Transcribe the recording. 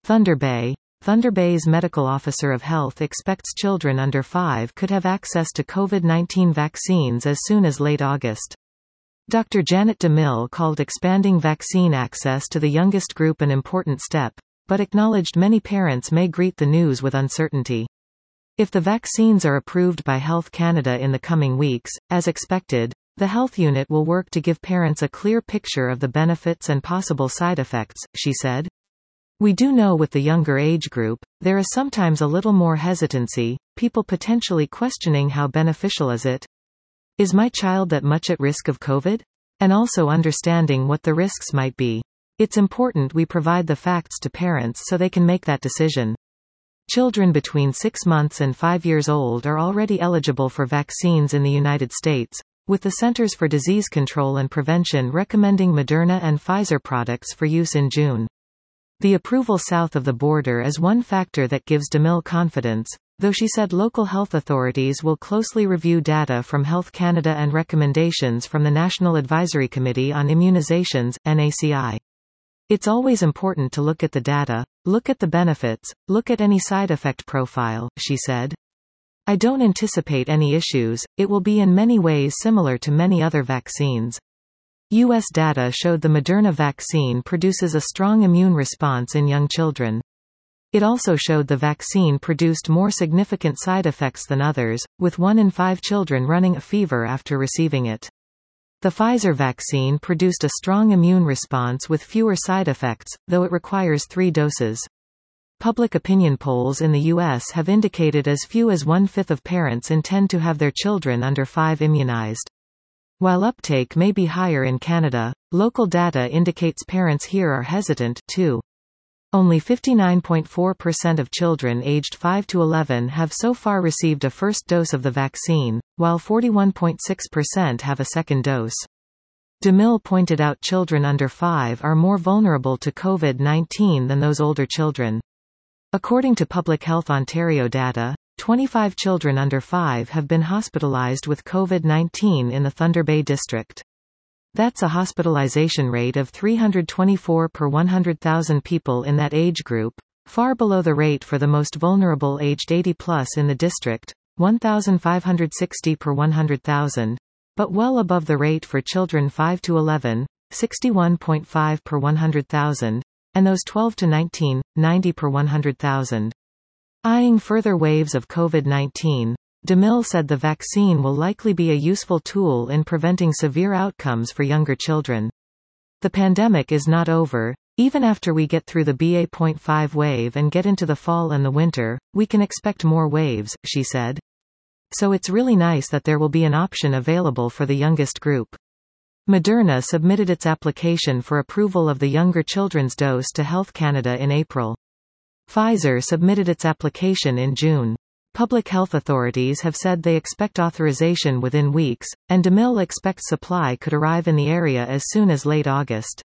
Thunder Bay. Thunder Bay's medical officer of health expects children under 5 could have access to COVID-19 vaccines as soon as late August. Dr. Janet DeMille called expanding vaccine access to the youngest group an important step, but acknowledged many parents may greet the news with uncertainty. If the vaccines are approved by Health Canada in the coming weeks, as expected, the health unit will work to give parents a clear picture of the benefits and possible side effects, she said. We do know with the younger age group, there is sometimes a little more hesitancy, people potentially questioning how beneficial is it? Is my child that much at risk of COVID? And also understanding what the risks might be. It's important we provide the facts to parents so they can make that decision. Children between 6 months and 5 years old are already eligible for vaccines in the United States, with the Centers for Disease Control and Prevention recommending Moderna and Pfizer products for use in June. The approval south of the border is one factor that gives DeMille confidence, though she said local health authorities will closely review data from Health Canada and recommendations from the National Advisory Committee on Immunizations, NACI. It's always important to look at the data, look at the benefits, look at any side effect profile, she said. I don't anticipate any issues, it will be in many ways similar to many other vaccines. U.S. data showed the Moderna vaccine produces a strong immune response in young children. It also showed the vaccine produced more significant side effects than others, with 1 in 5 children running a fever after receiving it. The Pfizer vaccine produced a strong immune response with fewer side effects, though it requires 3 doses. Public opinion polls in the U.S. have indicated as few as 1/5 of parents intend to have their children under 5 immunized. While uptake may be higher in Canada, local data indicates parents here are hesitant, too. Only 59.4% of children aged 5 to 11 have so far received a first dose of the vaccine, while 41.6% have a second dose. DeMille pointed out children under 5 are more vulnerable to COVID-19 than those older children. According to Public Health Ontario data, 25 children under 5 have been hospitalized with COVID-19 in the Thunder Bay district. That's a hospitalization rate of 324 per 100,000 people in that age group, far below the rate for the most vulnerable aged 80+ in the district, 1,560 per 100,000, but well above the rate for children 5 to 11, 61.5 per 100,000, and those 12 to 19, 90 per 100,000. Eyeing further waves of COVID-19, DeMille said the vaccine will likely be a useful tool in preventing severe outcomes for younger children. The pandemic is not over. Even after we get through the BA.5 wave and get into the fall and the winter, we can expect more waves, she said. So it's really nice that there will be an option available for the youngest group. Moderna submitted its application for approval of the younger children's dose to Health Canada in April. Pfizer submitted its application in June. Public health authorities have said they expect authorization within weeks, and DeMille expects supply could arrive in the area as soon as late August.